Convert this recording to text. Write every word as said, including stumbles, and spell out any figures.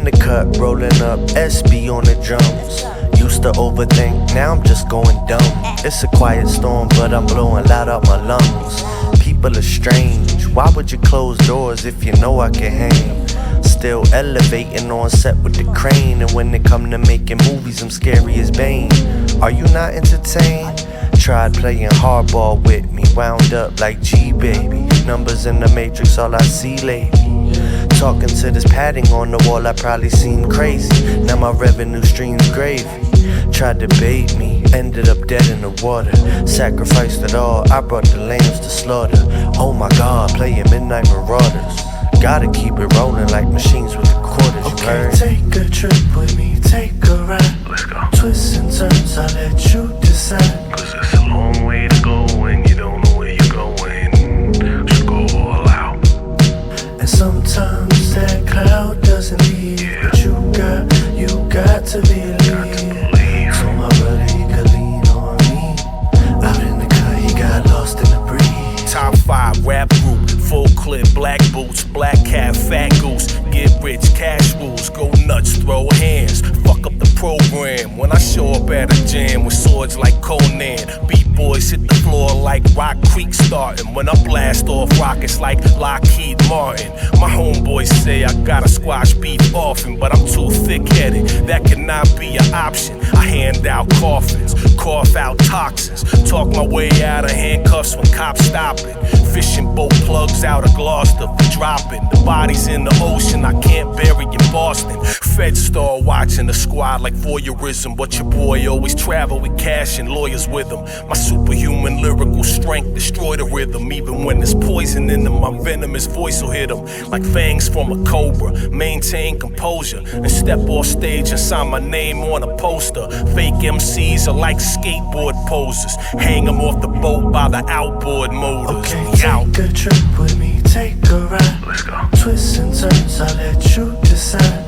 the cut, rolling up, S B on the drums. Used to overthink, now I'm just going dumb. It's a quiet storm, but I'm blowing loud out my lungs. People are strange, why would you close doors if you know I can hang? Still elevating on set with the crane, and when it come to making movies, I'm scary as Bane. Are you not entertained? Tried playing hardball with me, wound up like G-Baby. Numbers in the matrix, all I see lately. Talking to this padding on the wall, I probably seem crazy. Now my revenue stream's gravy. Tried to bait me, ended up dead in the water. Sacrificed it all, I brought the lambs to slaughter. Oh my God, playing Midnight Marauders. Gotta keep it rolling like machines with the quarters, you okay, heard? Take a trip with me, take a ride. Let's go. Twists and turns, I'll let you decide. Cause it's a long way to go when you don't know where you're going. Just go all out. And sometimes that cloud doesn't leave, Yeah. but you got, you got to believe. Got to believe. So my brother, he could lean on me. Out in the cut, he got lost in the breeze. Top five rap group, full clip, black boots, black cat, fat goose. Get rich, cash rules, go nuts, throw hands. Fuck up the program when I show up at a jam with swords like Conan. Beat boys hit the floor like Rock Creek starting. When I blast off rockets like Lockheed Martin. My homeboys say I gotta squash beef often, but I'm too thick-headed, that cannot be an option. I hand out coffins, cough out toxins, talk my way out of handcuffs when cops stop it. Fishing boat plugs out of Gloucester for dropping. The bodies in the ocean I can't bury in Boston. Feds start watching the squad like voyeurism, but your boy always travel with cash and lawyers with him. My superhuman lyrical strength destroy the rhythm. Even when there's poison in them, my venomous voice will hit them like fangs from a cobra. Maintain composure and step off stage and sign my name on a poster. Fake M Cs are like skateboard posers. Hang them off the boat by the outboard motors. Okay, We out. take a trip with me, take a ride. Let's go. Twists and turns, I'll let you decide.